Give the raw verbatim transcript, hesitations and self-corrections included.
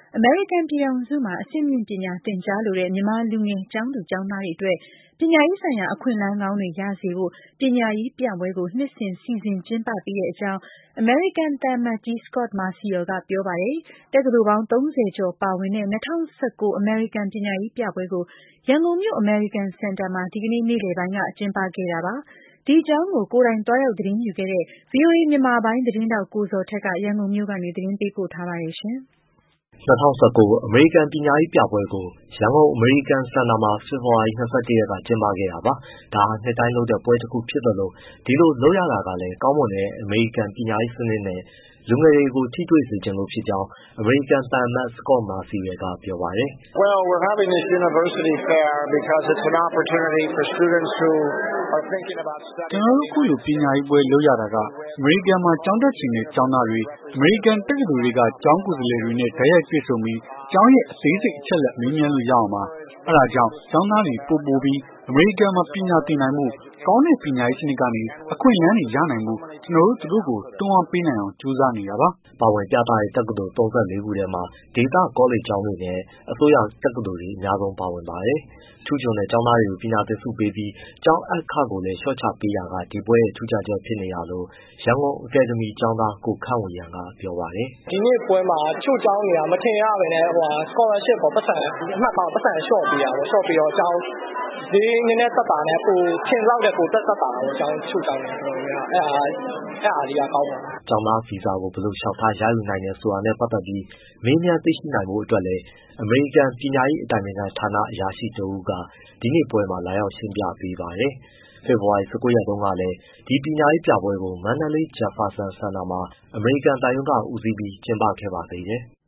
အမေရိကန်ပြည်ထောင်စုမှာအဆင့်မြင့်ပညာသင်ကြားလိုတဲ့မြန်မာလူငယ်ကျောင်းသူကျောင်းသားတွေအတွက်ပညာရေးဆိုင်ရာအခွင့်အလမ်းကောင်းတွေရစေဖို့ပညာရေးပြပွဲကိုနှစ်စဉ်စီစဉ်ကျင်းပပေးတဲ့အကြောင်းအမေရိကန်သံအမတ်ကြီး Scot Marciel ကပြောပါတယ်။တက္ကသိုလ်ပေါင်းသုံးဆယ်ကျော်ပါဝင်တဲ့၂၀၁၉အမေရိကန်ပညာရေးပြပွဲကိုရန်ကုန်မြို့အမေရိကန်စင်တာမှာဒီကနေ့နေ့လယ်ပိုင်းကကျင်းပခဲ့တာပါ။ဒီအကြောင်းကိုကိုယ်တိုင်သွားရောက်သတင်းယူခဲ့တဲ့ ဗွီအိုအေမြန်မာပိုင်းသတင်းထောက်ကိုဇော်ထက်ကရန်ကုန်မြို့ကနေသတင်းပေးပို့ထားပါတယ်ရှင်။၂၀၁၉အမေရိကန်ပညာရေးပြပွဲကိုရန်ကုန်အမေရိကန်စင်တာမှာဖေဖော်ဝါရီ၂၁ရက်ကကျင်းပခဲ့တာပါ။ဒါဟာနှစ်တိုင်းလုပ်တဲ့ပွဲတစ်ခုဖြစ်သလိုဒီလိုလုပ်ရတာကလည်းကောင်းမွန်တဲ့အမေရိကန်ပညာရေးစနစ်နဲ့လူငယ်တွေကိုထိတွေ့စေချင်လို့ဖြစ်ကြောင်းအမေရိကန်သံအမတ် Scot Marciel ကပြောပါတယ်။ Well, we're having this university fair because it's an opportunity for students who are thinking about studying. ကျွန်တော်တို့အခုလိုပညာရေးပွဲလုပ်ရတာကအမေရိကန်မှာကျောင်းတက်ချင်တဲ့ကျောင်းသားတွေအမေရိကန်တက္ကသိုလ်တွေကကျောင်းကိုယ်စားလှယ်တွေနဲ့တိုက်ရိုက်တွေ့ဆုံပြီးကျောင်းရဲ့အသေးစိတ်အချက်လက်မေးမြန်းလို့ရအောင်ပါ။အဲဒါကြောင့်ကျောင်းသားတွေပို့ပို့ပြီးအမေရိကန်မှာပညာသင်နိုင်မှုကောင်းတဲ့ပညာရေးစနစ်ကနေအခွင့်အလမ်းတွေရနိုင်မှုကျွန်တော်တို့သူတို့ကိုတွန်းအားပေးနိုင်အောင်ကြိုးစားနေတာပါ။ပါဝင်ပြသတဲ့တက္ကသိုလ်သုံးဆယ့်လေးခုထဲမှာဒေသကောလိပ်ကျောင်းတွေနဲ့အစိုးရတက္ကသိုလ်တွေအများဆုံးပါဝင်ပါတယ်။ထူးချွန်တဲ့ကျောင်းသားတွေကိုပညာသင်ဆုပေးပြီးကျောင်းအပ်ခကိုလည်းလျှော့ချပေးတာကဒီပွဲရဲ့ထူးခြားချက်ဖြစ်နေရလို့ရန်ကုန်အကယ်ဒမီကျောင်းသားကိုခန့်ဝေရန်ကပြောပါတယ်။ဒီနေ့ပွဲမှာချို့ကျောင်းတွေကမထင်ရပဲနဲ့ဟို scholarship ပေါ်ပတ်စံအမှတ်ပေါင်းပတ်စံလျှော့ပေးတာပေါ့လျှော့ပြီးတော့ကျောင်းဒီနည်းနည်းသက်တာနဲ့ကိုထင်လောက်တဲ့ကိုတက်သက်တာကိုကျောင်းချို့ကျောင်းတွေအဲ့ဒါအဲ့အားလေးကကောင်းပါကျောင်းသားဗီဇာကိုဘယ်လိုလျှောက်ထားရယူနိုင်လဲဆိုတာနဲ့ပတ်သက်ပြီးမေးမြန်းသိရှိနိုင်ဖို့အတွက်လည်းအမေရိကန်ပညာရေးအတိုင်ပင်ခံဌာနအရာရှိတဦးကဒီနေ့ပွဲမှာလာရောက်ရှင်းပြပေးပါတယ်။ဖေဖော်ဝါရီ၁၉ရက်တုန်းကလည်းဒီပညာရေးပြပွဲကိုမန္တလေးဂျက်ဖာဆန်စင်တာမှာအမေရိကန်သံရုံးကဦးစီးပြီးကျင်းပခဲ့ပါသေးတယ်။